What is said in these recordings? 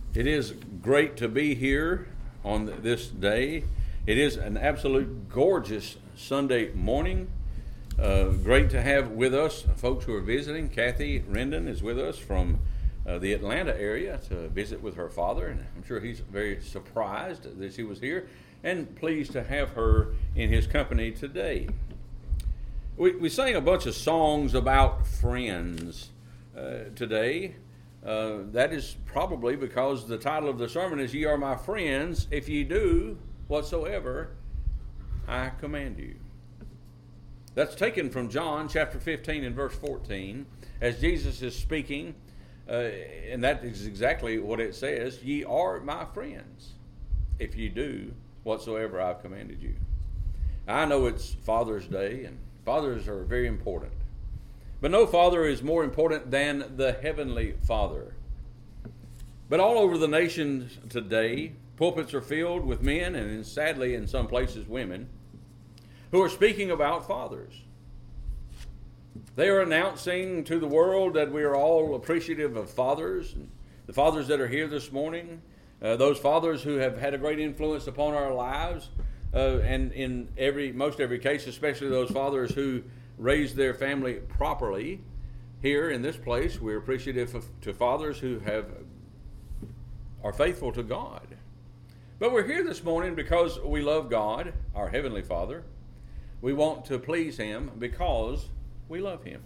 It is great to be here on this day. It is an absolute gorgeous Sunday morning. Great to have with us folks who are visiting. Kathy Rendon is with us from the Atlanta area to visit with her father, and I'm sure he's very surprised that she was here and pleased to have her in his company today. We sang a bunch of songs about friends today. That is probably because the title of the sermon is "Ye are my friends, if ye do whatsoever I command you." That's taken from John chapter 15 and verse 14, as Jesus is speaking, and that is exactly what it says: "Ye are my friends, if ye do whatsoever I've commanded you." I know it's Father's Day, and fathers are very important. But no father is more important than the Heavenly Father. But all over the nation today, pulpits are filled with men, and sadly in some places women, who are speaking about fathers. They are announcing to the world that we are all appreciative of fathers, and the fathers that are here this morning, those fathers who have had a great influence upon our lives, and in most every case, especially those fathers who raise their family properly. Here in this place, we're appreciative to fathers who are faithful to God. But we're here this morning because we love God, our Heavenly Father. We want to please Him because we love Him.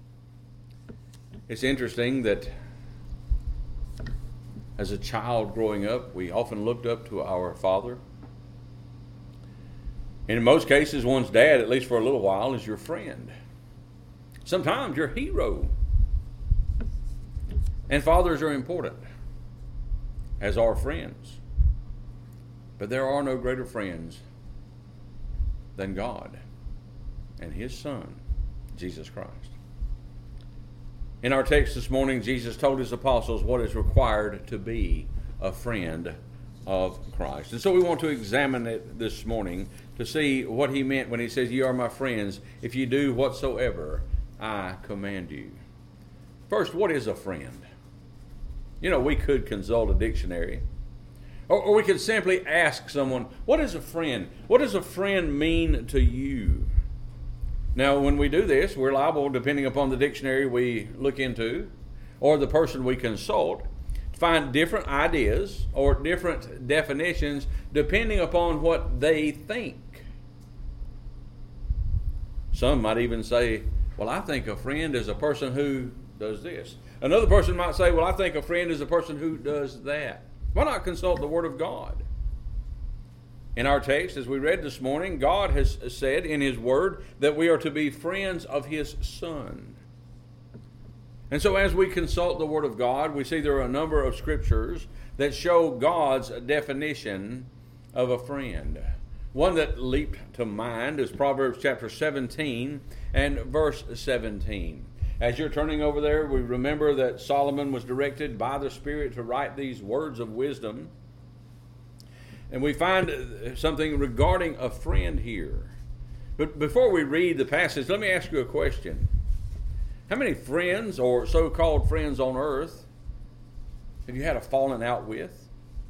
It's interesting that as a child growing up, we often looked up to our father. And in most cases, one's dad, at least for a little while, is your friend. Sometimes your hero. And fathers are important, as are friends. But there are no greater friends than God and His Son, Jesus Christ. In our text this morning, Jesus told His apostles what is required to be a friend of Christ. And so we want to examine it this morning to see what He meant when He says, "Ye are my friends, if ye do whatsoever I command you." First, what is a friend? We could consult a dictionary. Or we could simply ask someone, what is a friend? What does a friend mean to you? Now, when we do this, we're liable, depending upon the dictionary we look into, or the person we consult, to find different ideas or different definitions depending upon what they think. Some might even say, well, I think a friend is a person who does this. Another person might say, well, I think a friend is a person who does that. Why not consult the Word of God? In our text, as we read this morning, God has said in His Word that we are to be friends of His Son. And so as we consult the Word of God, we see there are a number of scriptures that show God's definition of a friend. One that leaped to mind is Proverbs chapter 17 and verse 17. As you're turning over there, we remember that Solomon was directed by the Spirit to write these words of wisdom. And we find something regarding a friend here. But before we read the passage, let me ask you a question. How many friends or so-called friends on earth have you had a falling out with?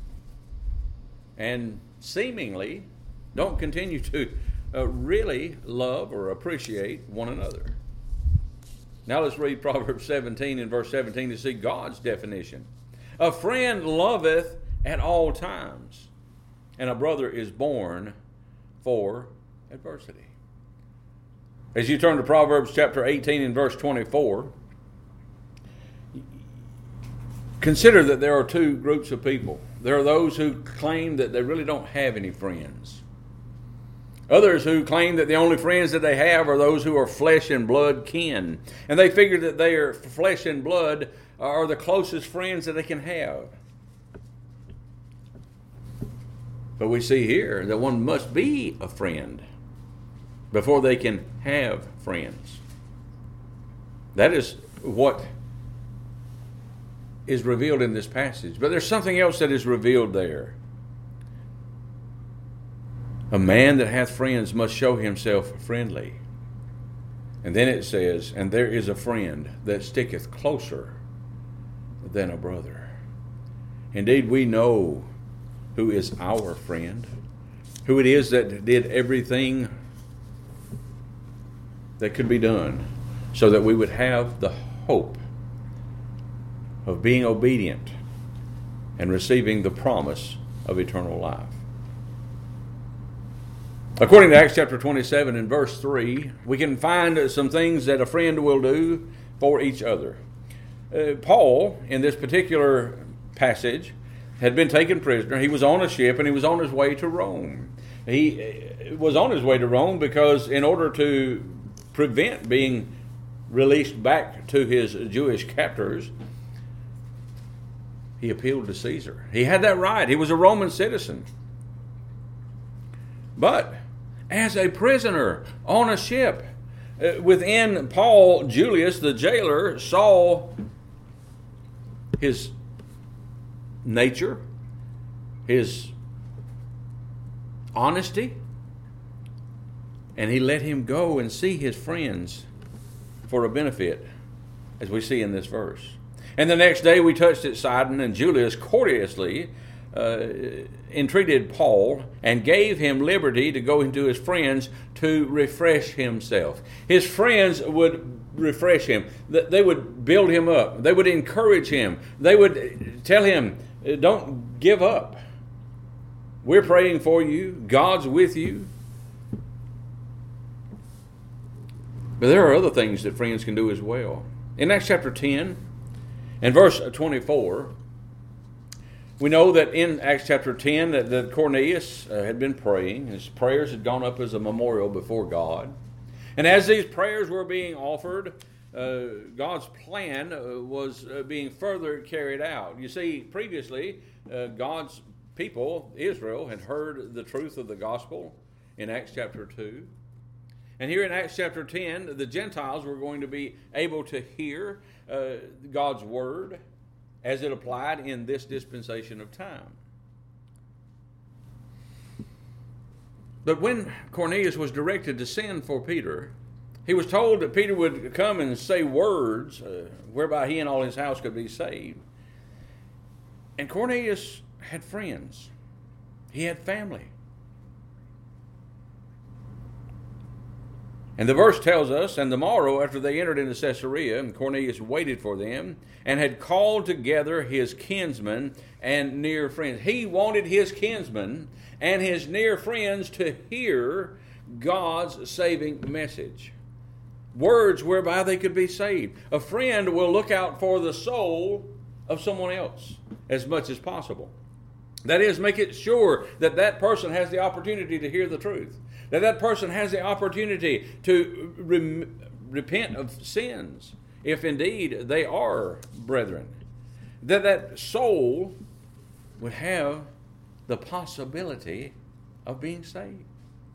And seemingly don't continue to really love or appreciate one another. Now let's read Proverbs 17 and verse 17 to see God's definition. A friend loveth at all times, and a brother is born for adversity. As you turn to Proverbs chapter 18 and verse 24, consider that there are two groups of people. There are those who claim that they really don't have any friends. Others who claim that the only friends that they have are those who are flesh and blood kin. And they figure that their flesh and blood are the closest friends that they can have. But we see here that one must be a friend before they can have friends. That is what is revealed in this passage. But there's something else that is revealed there. A man that hath friends must show himself friendly. And then it says, and there is a friend that sticketh closer than a brother. Indeed, we know who is our friend, who it is that did everything that could be done so that we would have the hope of being obedient and receiving the promise of eternal life. According to Acts chapter 27 and verse 3, we can find some things that a friend will do for each other. Paul, in this particular passage, had been taken prisoner. He was on a ship and he was on his way to Rome. He was on his way to Rome because in order to prevent being released back to his Jewish captors, he appealed to Caesar. He had that right. He was a Roman citizen. But as a prisoner on a ship, within Paul, Julius, the jailer, saw his nature, his honesty, and he let him go and see his friends for a benefit, as we see in this verse. And the next day we touched at Sidon, and Julius courteously entreated Paul and gave him liberty to go into his friends to refresh himself. His friends would refresh him. They would build him up. They would encourage him. They would tell him, don't give up. We're praying for you. God's with you. But there are other things that friends can do as well. In Acts chapter 10 and verse 24, we know that in Acts chapter 10 that Cornelius had been praying. His prayers had gone up as a memorial before God. And as these prayers were being offered, God's plan was being further carried out. You see, previously, God's people, Israel, had heard the truth of the gospel in Acts chapter 2. And here in Acts chapter 10, the Gentiles were going to be able to hear God's word as it applied in this dispensation of time. But when Cornelius was directed to send for Peter, he was told that Peter would come and say words whereby he and all his house could be saved. And Cornelius had friends. He had family. And the verse tells us, and the morrow after they entered into Caesarea, and Cornelius waited for them, and had called together his kinsmen and near friends. He wanted his kinsmen and his near friends to hear God's saving message. Words whereby they could be saved. A friend will look out for the soul of someone else as much as possible. That is, make it sure that that person has the opportunity to hear the truth. That person has the opportunity to repent of sins, if indeed they are brethren. That soul would have the possibility of being saved.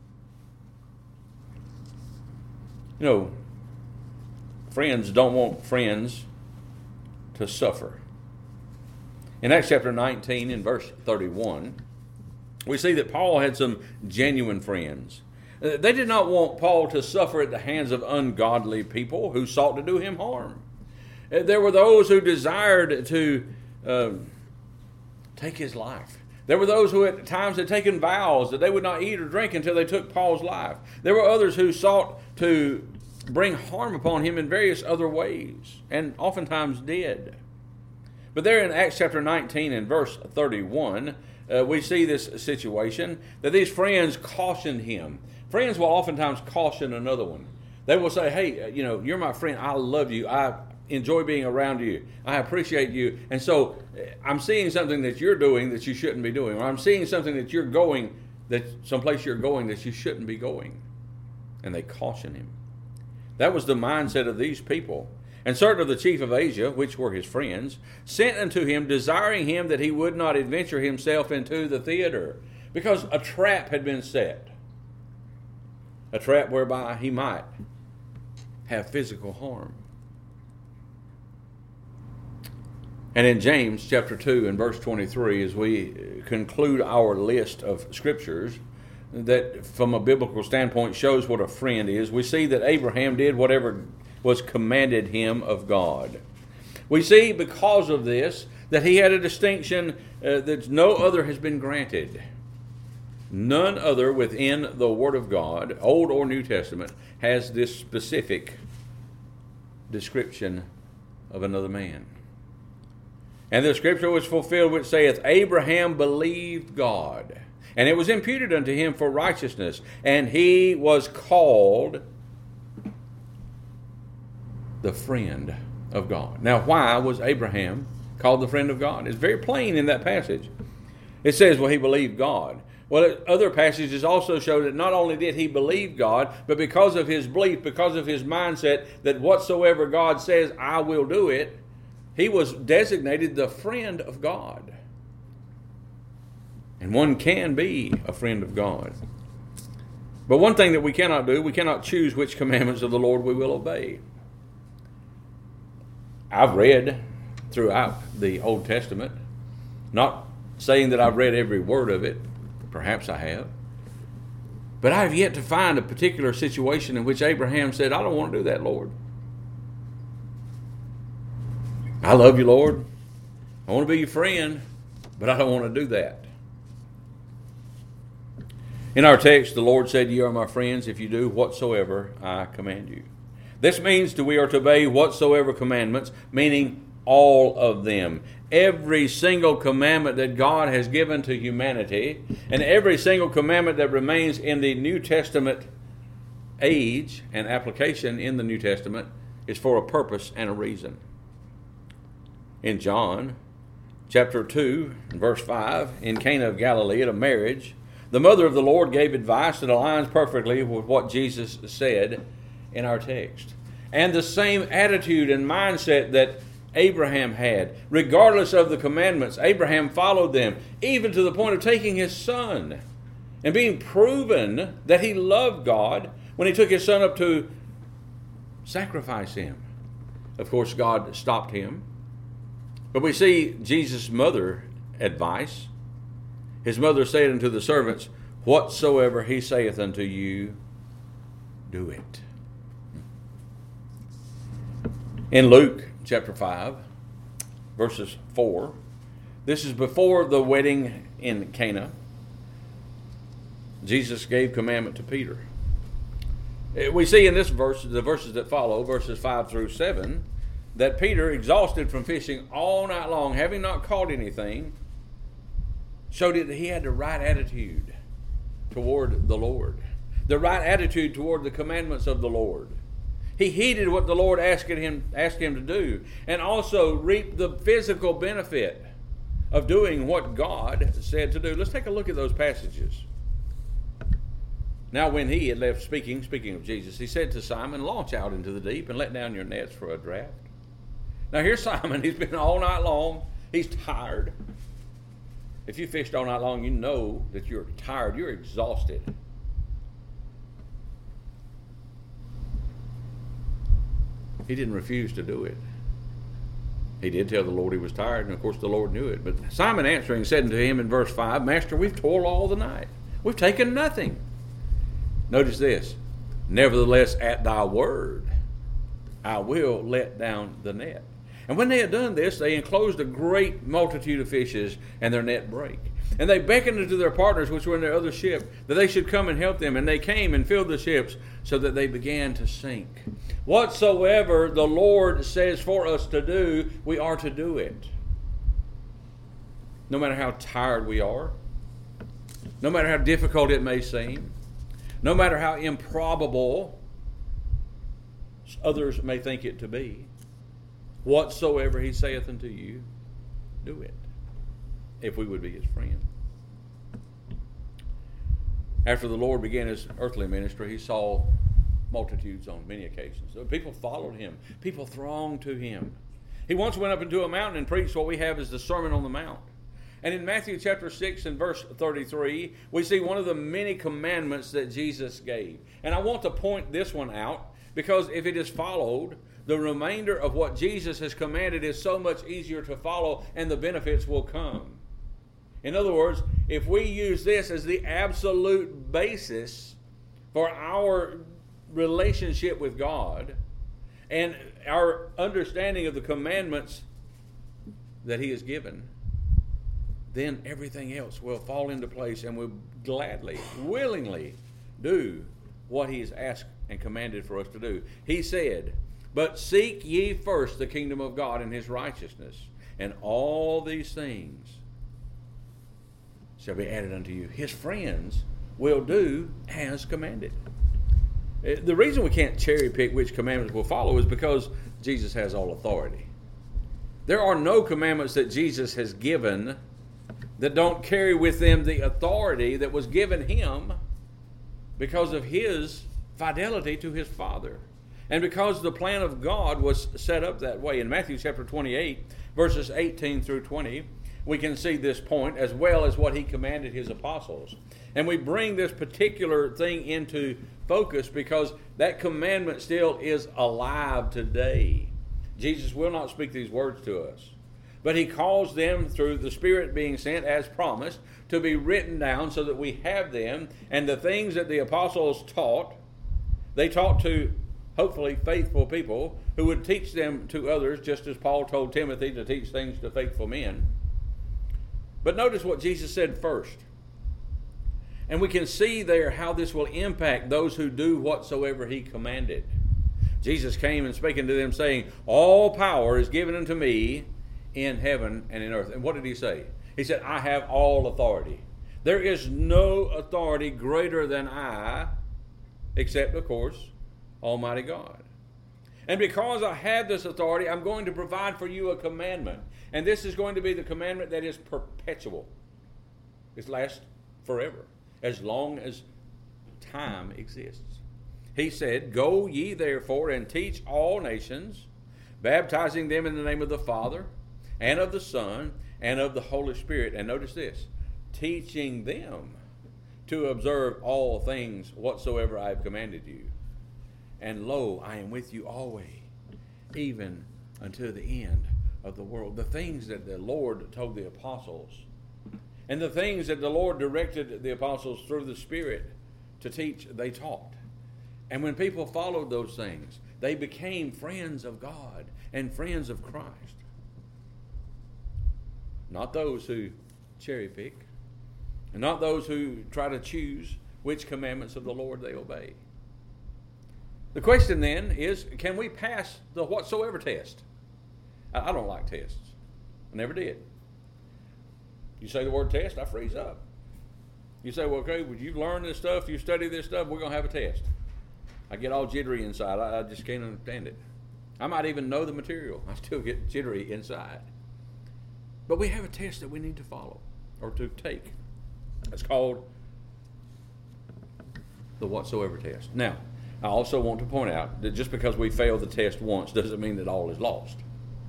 You know, friends don't want friends to suffer. In Acts chapter 19 and verse 31, we see that Paul had some genuine friends. They did not want Paul to suffer at the hands of ungodly people who sought to do him harm. There were those who desired to take his life. There were those who at times had taken vows that they would not eat or drink until they took Paul's life. There were others who sought to bring harm upon him in various other ways, and oftentimes did. But there in Acts chapter 19 and verse 31, we see this situation, that these friends cautioned him. Friends will oftentimes caution another one. They will say, hey, you're my friend. I love you. I enjoy being around you. I appreciate you. And so I'm seeing something that you're doing that you shouldn't be doing. Or I'm seeing something that you're going, that someplace you're going that you shouldn't be going. And they caution him. That was the mindset of these people. And certain of the chief of Asia, which were his friends, sent unto him, desiring him that he would not adventure himself into the theater, because a trap had been set. A trap whereby he might have physical harm. And in James chapter 2 and verse 23, as we conclude our list of scriptures that from a biblical standpoint shows what a friend is, we see that Abraham did whatever was commanded him of God. We see because of this that he had a distinction that no other has been granted. None other within the Word of God, Old or New Testament, has this specific description of another man. And the scripture was fulfilled which saith, Abraham believed God, and it was imputed unto him for righteousness, and he was called the friend of God. Now, why was Abraham called the friend of God? It's very plain in that passage. It says, well, he believed God. Well, other passages also show that not only did he believe God, but because of his belief, because of his mindset that whatsoever God says, I will do it, he was designated the friend of God. And one can be a friend of God. But one thing that we cannot do, we cannot choose which commandments of the Lord we will obey. I've read throughout the Old Testament, not saying that I've read every word of it, perhaps I have, but I have yet to find a particular situation in which Abraham said, I don't want to do that, Lord. I love you, Lord. I want to be your friend, but I don't want to do that. In our text, the Lord said, ye are my friends if you do whatsoever I command you. This means that we are to obey whatsoever commandments, meaning all of them. Every single commandment that God has given to humanity, and every single commandment that remains in the New Testament age and application in the New Testament, is for a purpose and a reason. In John chapter 2, verse 5, in Cana of Galilee at a marriage, the mother of the Lord gave advice that aligns perfectly with what Jesus said in our text. And the same attitude and mindset that Abraham had, regardless of the commandments, Abraham followed them, even to the point of taking his son and being proven that he loved God when he took his son up to sacrifice him. Of course, God stopped him. But we see Jesus' mother advice. His mother said unto the servants, whatsoever he saith unto you, do it. In Luke chapter 5, verses 4, this is before the wedding in Cana. Jesus gave commandment to Peter. We see in this verse, the verses that follow, verses 5 through 7, that Peter, exhausted from fishing all night long, having not caught anything, showed it that he had the right attitude toward the Lord, the right attitude toward the commandments of the Lord. He heeded what the Lord asked him to do, and also reaped the physical benefit of doing what God said to do. Let's take a look at those passages. Now when he had left speaking of Jesus, he said to Simon, launch out into the deep and let down your nets for a draught. Now here's Simon. He's been all night long. He's tired. If you fished all night long, you know that you're tired. You're exhausted. He didn't refuse to do it. He did tell the Lord he was tired, and of course the Lord knew it. But Simon answering said unto him in verse 5, Master, we've toiled all the night. We've taken nothing. Notice this. Nevertheless, at thy word, I will let down the net. And when they had done this, they enclosed a great multitude of fishes, and their net brake. And they beckoned unto their partners which were in their other ship, that they should come and help them. And they came and filled the ships, so that they began to sink. Whatsoever the Lord says for us to do, we are to do it. No matter how tired we are, no matter how difficult it may seem, no matter how improbable others may think it to be, whatsoever he saith unto you, do it, if we would be his friend. After the Lord began his earthly ministry, he saw multitudes on many occasions. People followed him. People thronged to him. He once went up into a mountain and preached what we have as the Sermon on the Mount. And in Matthew chapter 6 and verse 33, we see one of the many commandments that Jesus gave. And I want to point this one out, because if it is followed, the remainder of what Jesus has commanded is so much easier to follow, and the benefits will come. In other words, if we use this as the absolute basis for our relationship with God, and our understanding of the commandments that he has given, then everything else will fall into place, and we'll gladly, willingly do what he has asked and commanded for us to do. He said, "But seek ye first the kingdom of God and his righteousness, and all these things shall be added unto you." His friends will do as commanded. The reason we can't cherry pick which commandments we'll follow is because Jesus has all authority. There are no commandments that Jesus has given that don't carry with them the authority that was given him because of his fidelity to his Father. And because the plan of God was set up that way. In Matthew chapter 28, verses 18 through 20, we can see this point as well as what he commanded his apostles. And we bring this particular thing into focus because that commandment still is alive today. Jesus will not speak these words to us, but he calls them through the Spirit being sent as promised to be written down so that we have them. And the things that the apostles taught, they taught to hopefully faithful people who would teach them to others, just as Paul told Timothy to teach things to faithful men. But notice what Jesus said first. And we can see there how this will impact those who do whatsoever he commanded. Jesus came and spake unto them, saying, "All power is given unto me in heaven and in earth." And what did he say? He said, "I have all authority." There is no authority greater than I, except, of course, Almighty God. And because I have this authority, I'm going to provide for you a commandment. And this is going to be the commandment that is perpetual. It lasts forever, as long as time exists. He said, "Go ye therefore and teach all nations, baptizing them in the name of the Father and of the Son and of the Holy Spirit." And notice this, teaching them to observe all things whatsoever I have commanded you. And lo, I am with you always, even unto the end of the world. The things that the Lord told the apostles, and the things that the Lord directed the apostles through the Spirit to teach, they taught. And when people followed those things, they became friends of God and friends of Christ. Not those who cherry pick, and not those who try to choose which commandments of the Lord they obey. The question then is, can we pass the whatsoever test? I don't like tests. I never did. You say the word test, I freeze up. You say, well, okay, well, you've learned this stuff, you study this stuff, we're going to have a test. I get all jittery inside. I just can't understand it. I might even know the material. I still get jittery inside. But we have a test that we need to follow or to take. It's called the whatsoever test. Now, I also want to point out that just because we fail the test once doesn't mean that all is lost.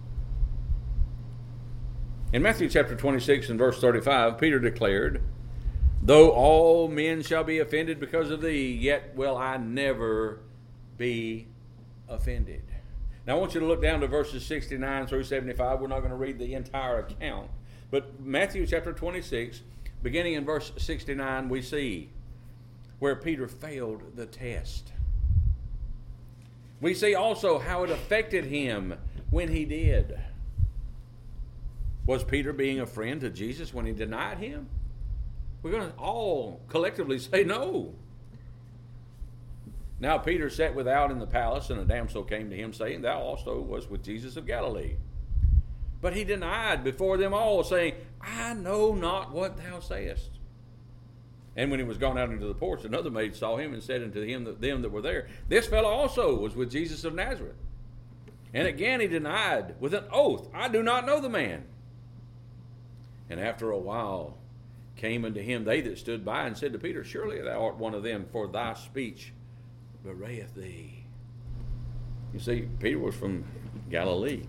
In Matthew chapter 26 and verse 35, Peter declared, "Though all men shall be offended because of thee, yet will I never be offended." Now I want you to look down to verses 69 through 75. We're not going to read the entire account. But Matthew chapter 26, beginning in verse 69, we see where Peter failed the test. We see also how it affected him when he did. Was Peter being a friend to Jesus when he denied him? We're going to all collectively say no. Now Peter sat without in the palace, and a damsel came to him, saying, "Thou also wast with Jesus of Galilee." But he denied before them all, saying, "I know not what thou sayest." And when he was gone out into the porch, another maid saw him and said unto them that were there, "This fellow also was with Jesus of Nazareth." And again he denied with an oath, "I do not know the man." And after a while came unto him they that stood by and said to Peter, "Surely thou art one of them, for thy speech bewrayeth thee." You see, Peter was from Galilee.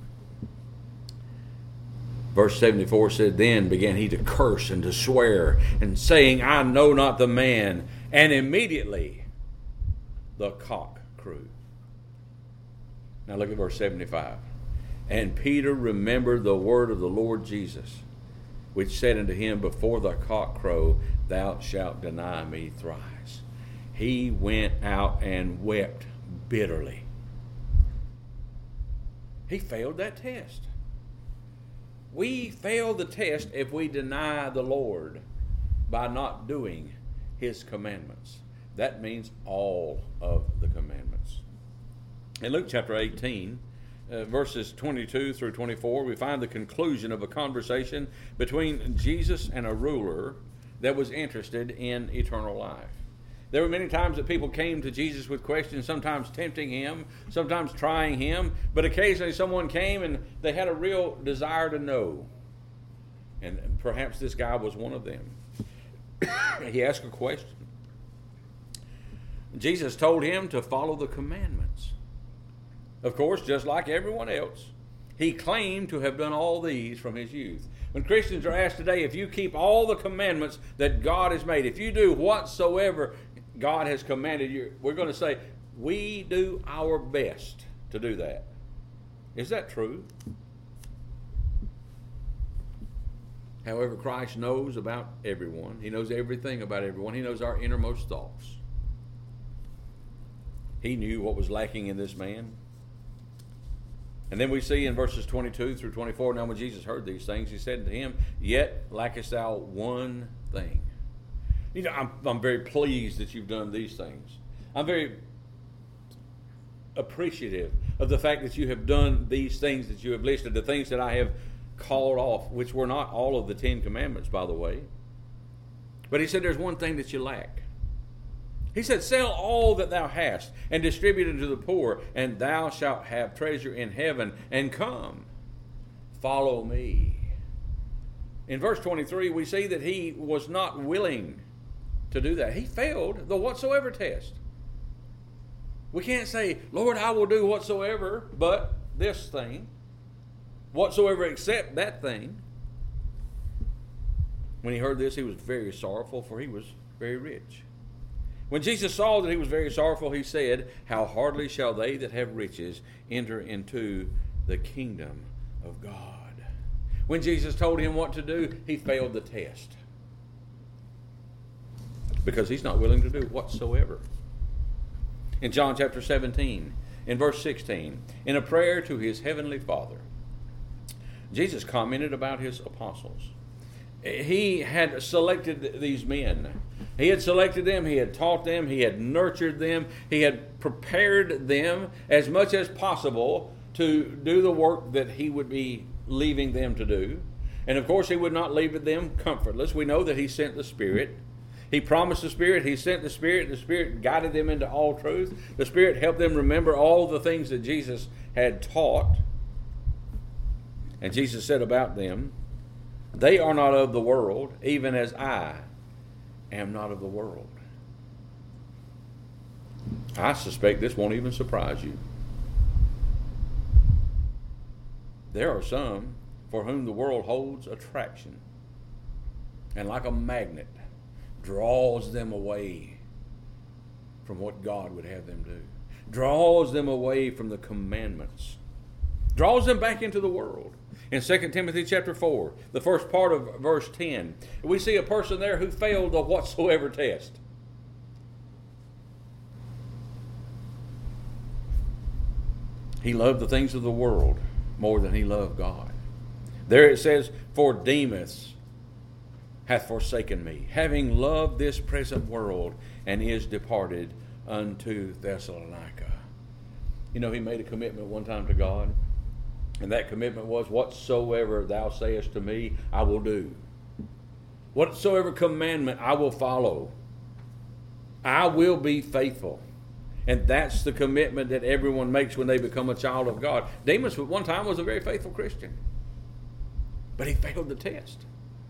Verse 74 said, "Then began he to curse and to swear, and saying, I know not the man. And immediately the cock crew." Now look at verse 75. "And Peter remembered the word of the Lord Jesus, which said unto him, Before the cock crow, thou shalt deny me thrice." He went out and wept bitterly. He failed that test. We fail the test if we deny the Lord by not doing His commandments. That means all of the commandments. In Luke chapter 18, verses 22 through 24, we find the conclusion of a conversation between Jesus and a ruler that was interested in eternal life. There were many times that people came to Jesus with questions, sometimes tempting Him, sometimes trying Him, but occasionally someone came and they had a real desire to know. And perhaps this guy was one of them. He asked a question. Jesus told him to follow the commandments. Of course, just like everyone else, he claimed to have done all these from his youth. When Christians are asked today, if you keep all the commandments that God has made, if you do whatsoever God has commanded you, we're going to say, we do our best to do that. Is that true? However, Christ knows about everyone. He knows everything about everyone. He knows our innermost thoughts. He knew what was lacking in this man. And then we see in verses 22 through 24, now when Jesus heard these things, he said to him, "Yet lackest thou one thing." You know, I'm very pleased that you've done these things. I'm very appreciative of the fact that you have done these things that you have listed, the things that I have called off, which were not all of the 10 Commandments, by the way. But he said, there's one thing that you lack. He said, sell all that thou hast and distribute unto the poor, and thou shalt have treasure in heaven, and come, follow me. In verse 23, we see that he was not willing to do that. He failed the whatsoever test. We can't say, Lord, I will do whatsoever but this thing, whatsoever except that thing. When he heard this, he was very sorrowful, for he was very rich. When Jesus saw that he was very sorrowful, he said, how hardly shall they that have riches enter into the kingdom of God. When Jesus told him what to do, he failed the test. Because he's not willing to do whatsoever. In John chapter 17, in verse 16, in a prayer to his heavenly Father, Jesus commented about his apostles. He had selected these men. He had selected them. He had taught them. He had nurtured them. He had prepared them as much as possible to do the work that he would be leaving them to do. And of course, he would not leave them comfortless. We know that he sent the Spirit. He promised the Spirit. He sent the Spirit. The Spirit guided them into all truth. The Spirit helped them remember all the things that Jesus had taught. And Jesus said about them, they are not of the world, even as I am not of the world. I suspect this won't even surprise you. There are some for whom the world holds attraction, and like a magnet draws them away from what God would have them do, draws them away from the commandments, draws them back into the world. In 2 Timothy chapter 4, the first part of verse 10, we see a person there who failed the whatsoever test. He loved the things of the world more than he loved God. There it says, for Demas hath forsaken me, having loved this present world, and is departed unto Thessalonica. You know, he made a commitment one time to God. And that commitment was, whatsoever thou sayest to me, I will do. Whatsoever commandment I will follow. I will be faithful. And that's the commitment that everyone makes when they become a child of God. Demas at one time was a very faithful Christian. But he failed the test.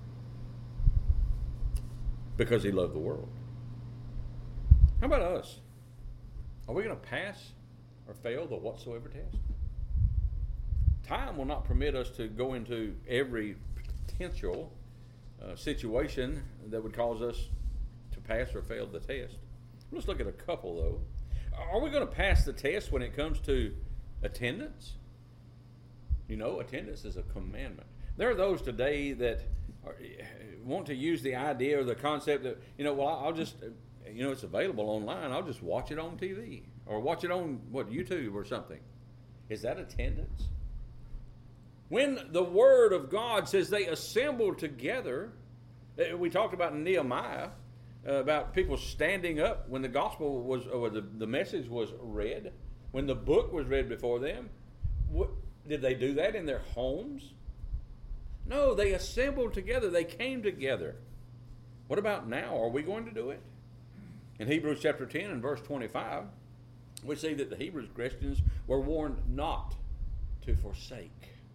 Because he loved the world. How about us? Are we going to pass or fail the whatsoever test? Time will not permit us to go into every potential situation that would cause us to pass or fail the test. Let's look at a couple, though. Are we going to pass the test when it comes to attendance? You know, attendance is a commandment. There are those today that want to use the idea or the concept that, I'll just, it's available online. I'll just watch it on TV or watch it on, YouTube or something. Is that attendance? When the Word of God says they assembled together, we talked about in Nehemiah, about people standing up when the gospel was, or the message was read, when the book was read before them. Did they do that in their homes? No, they assembled together. They came together. What about now? Are we going to do it? In Hebrews chapter 10 and verse 25, we see that the Hebrew Christians were warned not to forsake.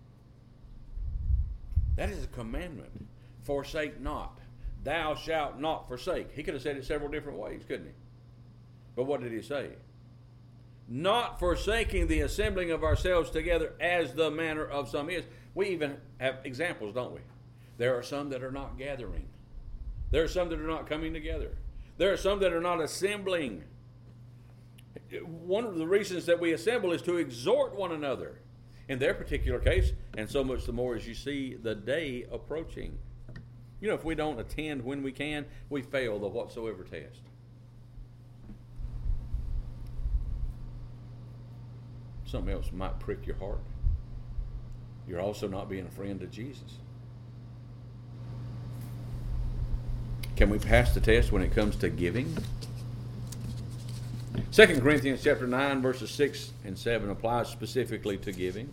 That is a commandment. Forsake not. Thou shalt not forsake. He could have said it several different ways, couldn't he? But what did he say? Not forsaking the assembling of ourselves together as the manner of some is. We even have examples, don't we? There are some that are not gathering. There are some that are not coming together. There are some that are not assembling. One of the reasons that we assemble is to exhort one another. In their particular case, and so much the more as you see the day approaching. You know, if we don't attend when we can, we fail the whatsoever test. Something else might prick your heart. You're also not being a friend of Jesus. Can we pass the test when it comes to giving? 2 Corinthians chapter 9, verses 6 and 7 applies specifically to giving.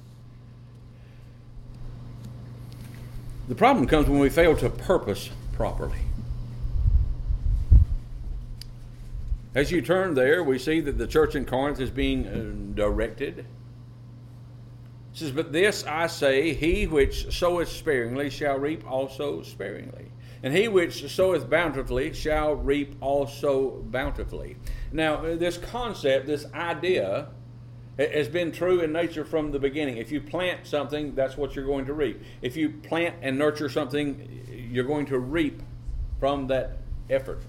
The problem comes when we fail to purpose properly. As you turn there, we see that the church in Corinth is being directed. It says, "But this I say, he which soweth sparingly shall reap also sparingly. And he which soweth bountifully shall reap also bountifully." Now, this concept, this idea, has been true in nature from the beginning. If you plant something, that's what you're going to reap. If you plant and nurture something, you're going to reap from that effort.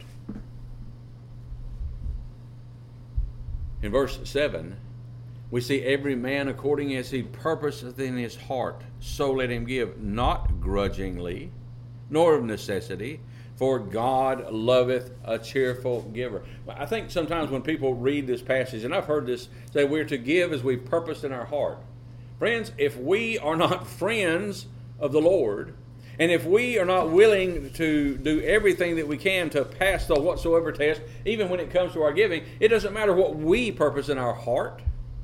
In verse 7, we see every man according as he purposeth in his heart, so let him give, not grudgingly, nor of necessity, for God loveth a cheerful giver. I think sometimes when people read this passage, and I've heard this say, we're to give as we purpose in our heart. Friends, if we are not friends of the Lord, and if we are not willing to do everything that we can to pass the whatsoever test, even when it comes to our giving, it doesn't matter what we purpose in our heart.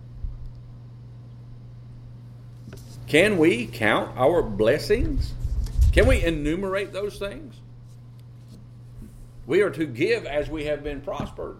Can we count our blessings? Can we enumerate those things? We are to give as we have been prospered.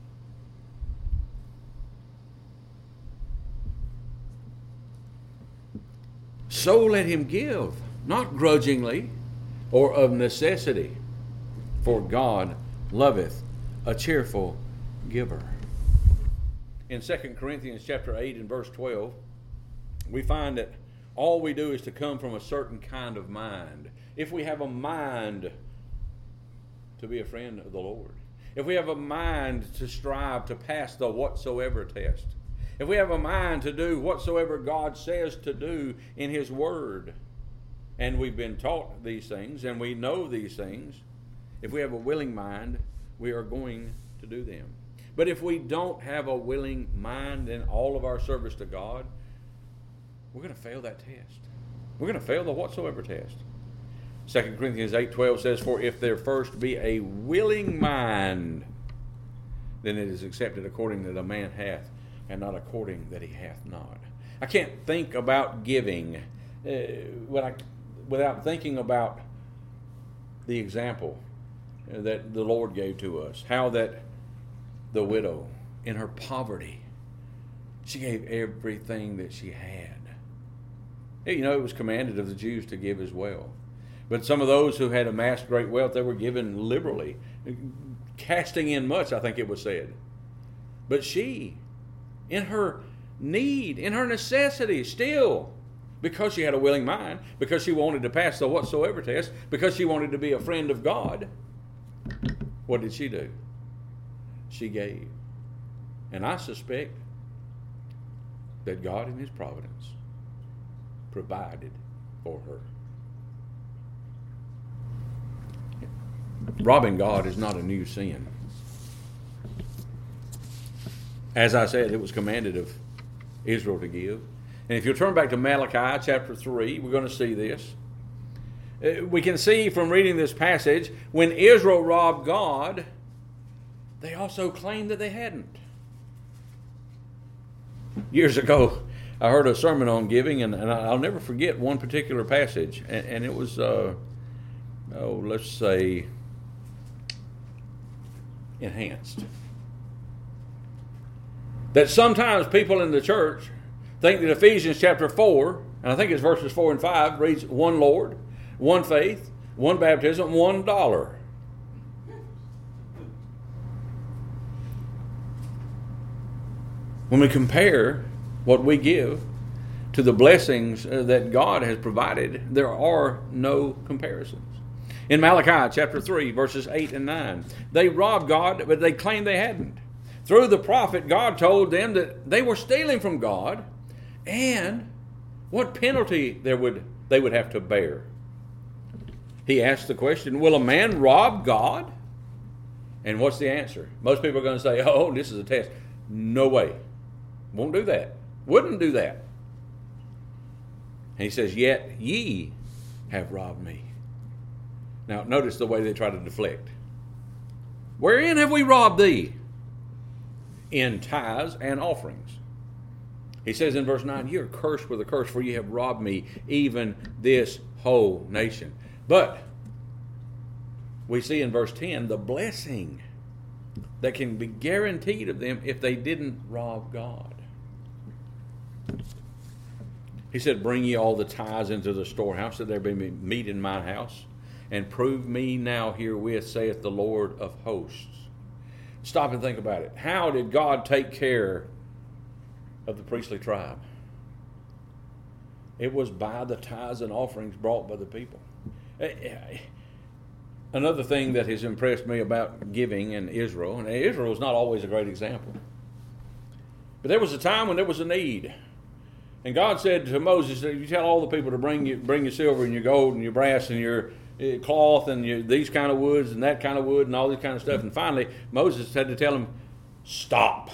So let him give, not grudgingly or of necessity, for God loveth a cheerful giver. In 2 Corinthians chapter 8 and verse 12, we find that all we do is to come from a certain kind of mind. If we have a mind to be a friend of the Lord, if we have a mind to strive to pass the whatsoever test, if we have a mind to do whatsoever God says to do in His Word, and we've been taught these things and we know these things, if we have a willing mind, we are going to do them. But if we don't have a willing mind in all of our service to God, we're going to fail that test. We're going to fail the whatsoever test. 2 Corinthians 8:12 says, "For if there first be a willing mind, then it is accepted according that a man hath, and not according that he hath not." I can't think about giving without thinking about the example that the Lord gave to us. How that the widow, in her poverty, she gave everything that she had. You know, it was commanded of the Jews to give as well. But some of those who had amassed great wealth, they were given liberally, casting in much, I think it was said. But she, in her need, in her necessity, still, because she had a willing mind, because she wanted to pass the whatsoever test, because she wanted to be a friend of God, what did she do? She gave. And I suspect that God in His providence provided for her. Robbing God is not a new sin. As I said, it was commanded of Israel to give. And if you turn back to Malachi chapter 3, we're going to see this. We can see from reading this passage, when Israel robbed God, they also claimed that they hadn't. Years ago, I heard a sermon on giving, and I'll never forget one particular passage. And it was, let's say, enhanced. That sometimes people in the church think that Ephesians chapter 4, and I think it's verses 4 and 5, reads one Lord, one faith, one baptism, $1. When we compare what we give to the blessings that God has provided, there are no comparisons. In Malachi chapter 3, verses 8 and 9, they robbed God, but they claimed they hadn't. Through the prophet, God told them that they were stealing from God and what penalty they would have to bear. He asked the question, will a man rob God? And what's the answer? Most people are going to say, oh, this is a test. No way. Won't do that. Wouldn't do that. And he says, yet ye have robbed me. Now, notice the way they try to deflect. Wherein have we robbed thee? In tithes and offerings. He says in verse 9, you are cursed with a curse, for you have robbed me, even this whole nation. But we see in verse 10 the blessing that can be guaranteed of them if they didn't rob God. He said, bring ye all the tithes into the storehouse, that there be meat in my house, and prove me now herewith, saith the Lord of hosts. Stop and think about it. How did God take care of the priestly tribe? It was by the tithes and offerings brought by the people. Another thing that has impressed me about giving in Israel, and Israel is not always a great example, but there was a time when there was a need. And God said to Moses, you tell all the people to bring your silver and your gold and your brass and your cloth and these kind of woods and that kind of wood and all this kind of stuff. And finally, Moses had to tell them, stop.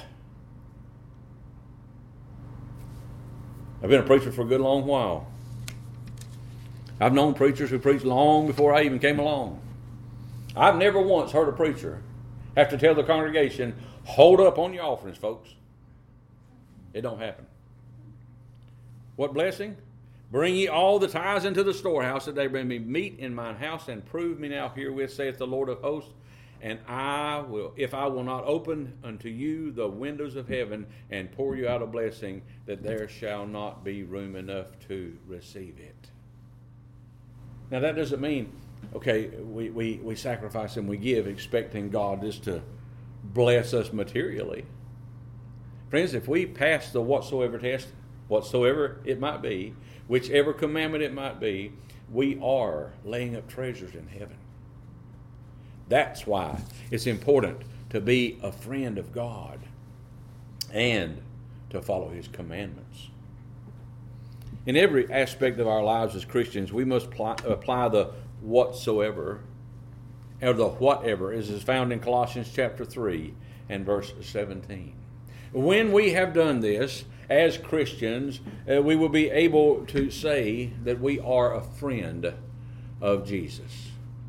I've been a preacher for a good long while. I've known preachers who preached long before I even came along. I've never once heard a preacher have to tell the congregation, hold up on your offerings, folks. It don't happen. What blessing? Bring ye all the tithes into the storehouse, that there may be meat in mine house, and prove me now herewith, saith the Lord of hosts, and I will, if I will not open unto you the windows of heaven, and pour you out a blessing, that there shall not be room enough to receive it. Now that doesn't mean, okay, we sacrifice and we give, expecting God just to bless us materially. Friends, if we pass the whatsoever test, whatsoever it might be, whichever commandment it might be, we are laying up treasures in heaven. That's why it's important to be a friend of God and to follow His commandments. In every aspect of our lives as Christians, we must apply the whatsoever, or the whatever, as is found in Colossians chapter 3 and verse 17. When we have done this, as Christians, we will be able to say that we are a friend of Jesus.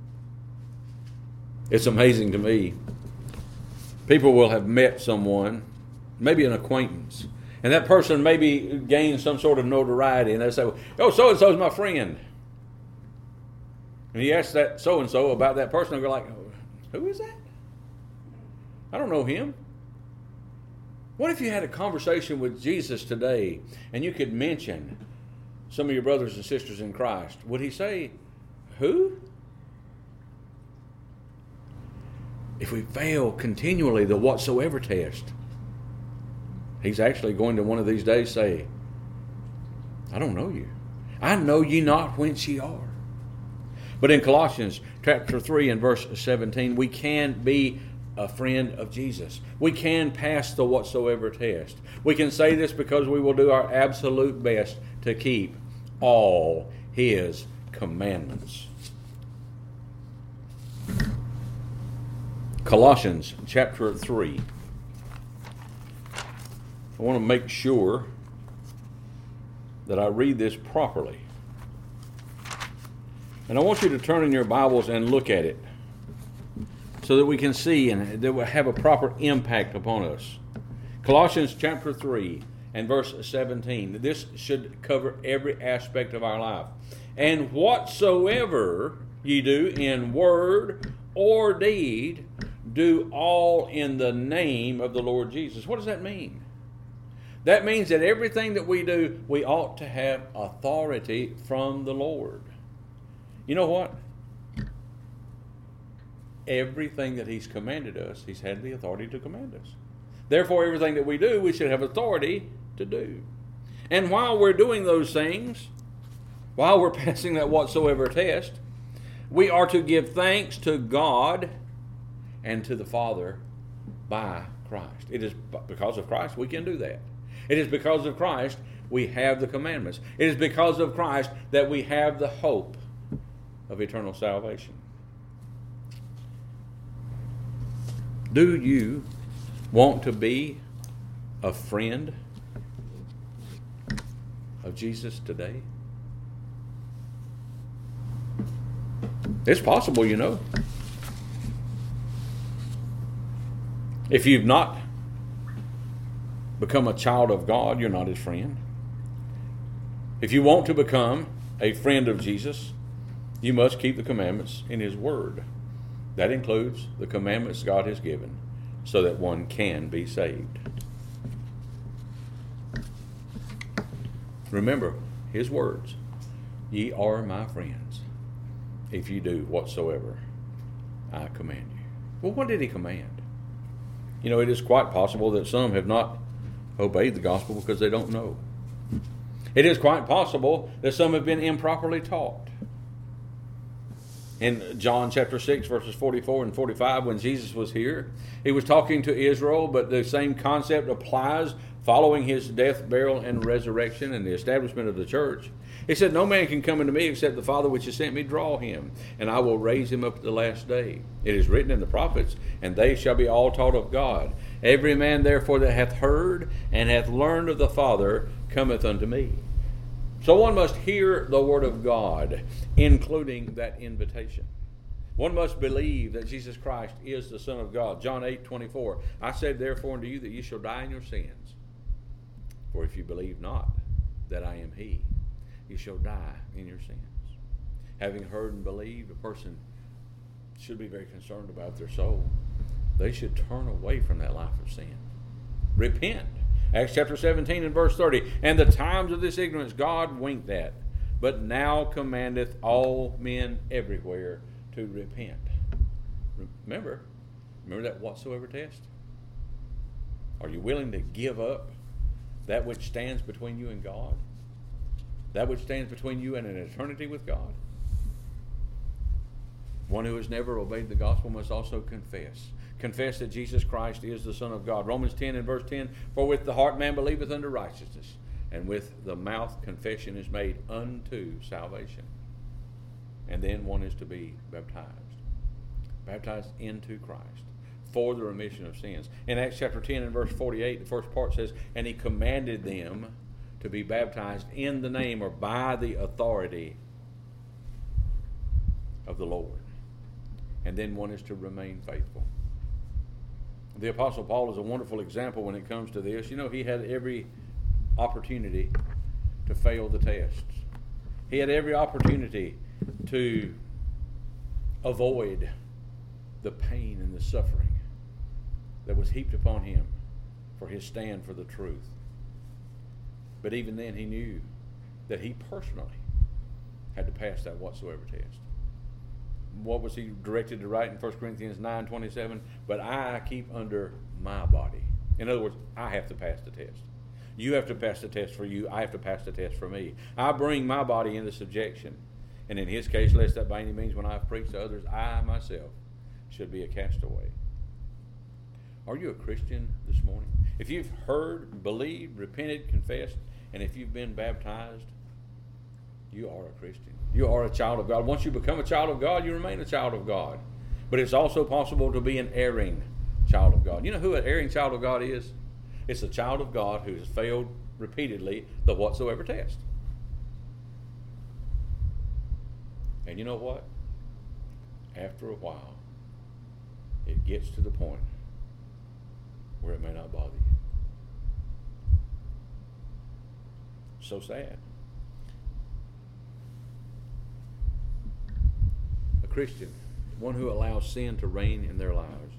It's amazing to me. People will have met someone, maybe an acquaintance, and that person maybe gains some sort of notoriety, and they say, oh, so-and-so is my friend. And you ask that so-and-so about that person, and they're like, who is that? I don't know him. What if you had a conversation with Jesus today and you could mention some of your brothers and sisters in Christ? Would He say, who? If we fail continually the whatsoever test, He's actually going to one of these days say, I don't know you. I know ye not whence ye are. But in Colossians chapter 3 and verse 17, we can be a friend of Jesus. We can pass the whatsoever test. We can say this because we will do our absolute best to keep all His commandments. Colossians chapter 3. I want to make sure that I read this properly. And I want you to turn in your Bibles and look at it so that we can see and that will have a proper impact upon us. Colossians chapter 3 and verse 17. This should cover every aspect of our life. And whatsoever ye do in word or deed, do all in the name of the Lord Jesus. What does that mean? That means that everything that we do, we ought to have authority from the Lord. You know what? Everything that He's commanded us, He's had the authority to command us. Therefore, everything that we do, we should have authority to do. And while we're doing those things, while we're passing that whatsoever test, we are to give thanks to God and to the Father by Christ. It is because of Christ we can do that. It is because of Christ we have the commandments. It is because of Christ that we have the hope of eternal salvation. Do you want to be a friend of Jesus today? It's possible, you know. If you've not become a child of God, you're not His friend. If you want to become a friend of Jesus, you must keep the commandments in His Word. That includes the commandments God has given so that one can be saved. Remember His words, ye are my friends if you do whatsoever I command you. Well, what did He command? You know, it is quite possible that some have not obeyed the gospel because they don't know. It is quite possible that some have been improperly taught. In John chapter 6, verses 44 and 45, when Jesus was here, He was talking to Israel, but the same concept applies following His death, burial, and resurrection and the establishment of the church. He said, no man can come unto me except the Father which has sent me draw him, and I will raise him up at the last day. It is written in the prophets, and they shall be all taught of God. Every man therefore that hath heard and hath learned of the Father cometh unto me. So one must hear the word of God, including that invitation. One must believe that Jesus Christ is the Son of God. John 8:24. I said therefore unto you that ye shall die in your sins. For if you believe not that I am He, you shall die in your sins. Having heard and believed, a person should be very concerned about their soul. They should turn away from that life of sin. Repent. Acts chapter 17 and verse 30. And the times of this ignorance God winked at, but now commandeth all men everywhere to repent. Remember that whatsoever test? Are you willing to give up that which stands between you and God? That which stands between you and an eternity with God? One who has never obeyed the gospel must also confess. Confess that Jesus Christ is the Son of God. Romans 10 and verse 10, for with the heart man believeth unto righteousness, and with the mouth confession is made unto salvation. And then one is to be baptized. Baptized into Christ for the remission of sins. In Acts chapter 10 and verse 48, the first part says, and He commanded them to be baptized in the name or by the authority of the Lord. And then one is to remain faithful. The Apostle Paul is a wonderful example when it comes to this. You know, he had every opportunity to fail the tests. He had every opportunity to avoid the pain and the suffering that was heaped upon him for his stand for the truth. But even then he knew that he personally had to pass that whatsoever test. What was he directed to write in 1 Corinthians 9:27? But I keep under my body. In other words, I have to pass the test. You have to pass the test for you. I have to pass the test for me. I bring my body into subjection. And in his case, lest that by any means when I have preached to others, I myself should be a castaway. Are you a Christian this morning? If you've heard, believed, repented, confessed, and if you've been baptized, you are a Christian. You are a child of God. Once you become a child of God, you remain a child of God. But it's also possible to be an erring child of God. You know who an erring child of God is? It's a child of God who has failed repeatedly the whatsoever test. And you know what? After a while, it gets to the point where it may not bother you. So sad. A Christian, one who allows sin to reign in their lives,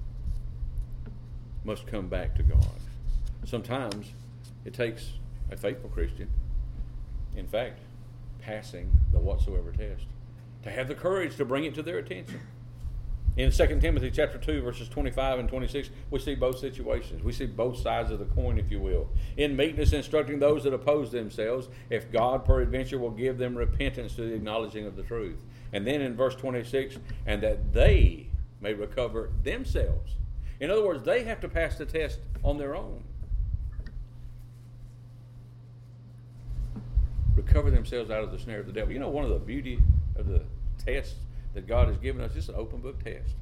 must come back to God. Sometimes it takes a faithful Christian, in fact, passing the whatsoever test, to have the courage to bring it to their attention. In 2 Timothy chapter 2, verses 25 and 26, we see both situations. We see both sides of the coin, if you will. In meekness instructing those that oppose themselves, if God peradventure will give them repentance to the acknowledging of the truth. And then in verse 26, and that they may recover themselves. In other words, they have to pass the test on their own. Recover themselves out of the snare of the devil. You know, one of the beauty of the tests that God has given us is an open book test.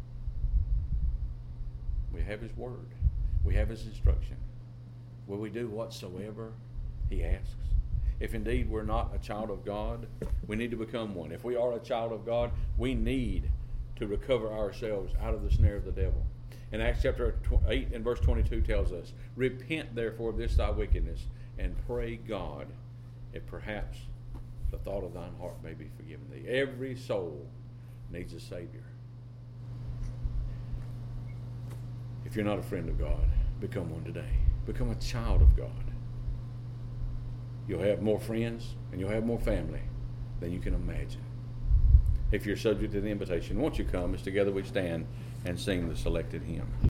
We have His Word. We have His instruction. Will we do whatsoever He asks? If indeed we're not a child of God, we need to become one. If we are a child of God, we need to recover ourselves out of the snare of the devil. And Acts chapter 8 and verse 22 tells us, repent therefore of this thy wickedness, and pray God, if perhaps the thought of thine heart may be forgiven thee. Every soul needs a Savior. If you're not a friend of God, become one today. Become a child of God. You'll have more friends and you'll have more family than you can imagine. If you're subject to the invitation, won't you come as together we stand and sing the selected hymn.